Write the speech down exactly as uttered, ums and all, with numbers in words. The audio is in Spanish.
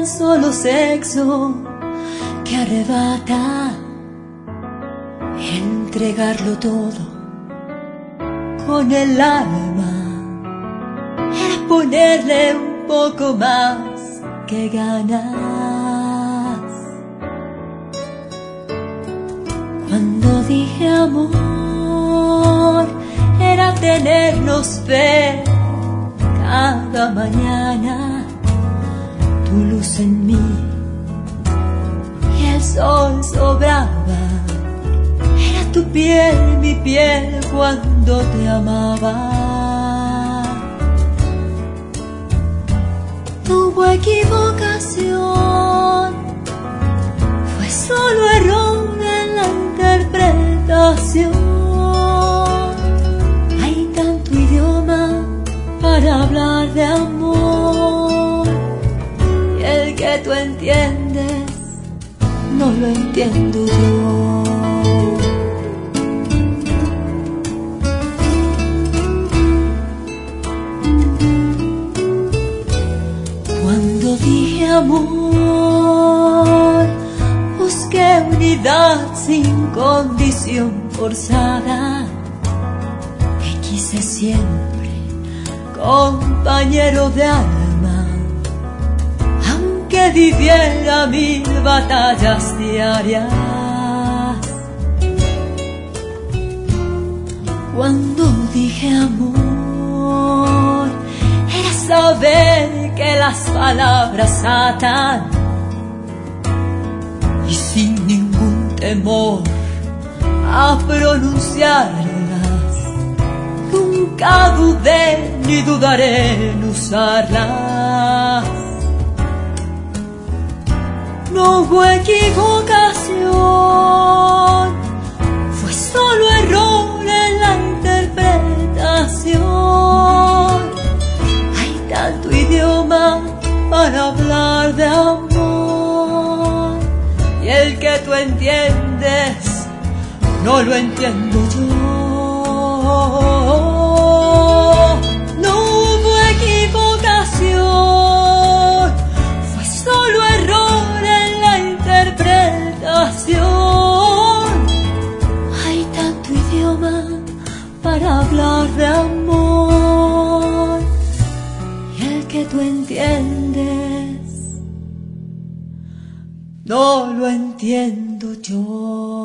solo sexo que arrebata, entregarlo todo con el alma, era ponerle un poco más que ganas. Cuando dije amor, era tenernos fe cada mañana, tu luz en mí y el sol sobraba, era tu piel, mi piel cuando te amaba. No hubo equivocación, fue solo error en la interpretación. Hay tanto idioma para hablar de amor, y el que tú entiendes no lo entiendo yo. Cuando dije amor, busqué unidad sin condición forzada. Te quise siempre, compañero de alma, aunque viviera mil batallas diarias. Cuando dije amor, era saber que las palabras atan, y sin ningún temor a pronunciarlas, nunca dudé ni dudaré en usarlas. No hubo equivocación, fue solo error en la interpretación. Hay tanto idioma para hablar de amor, y el que tú entiendes no lo entiendo yo. No hubo equivocación, fue solo error en la interpretación. Hay tanto idioma para hablar de amor, y el que tú entiendes no lo entiendo yo.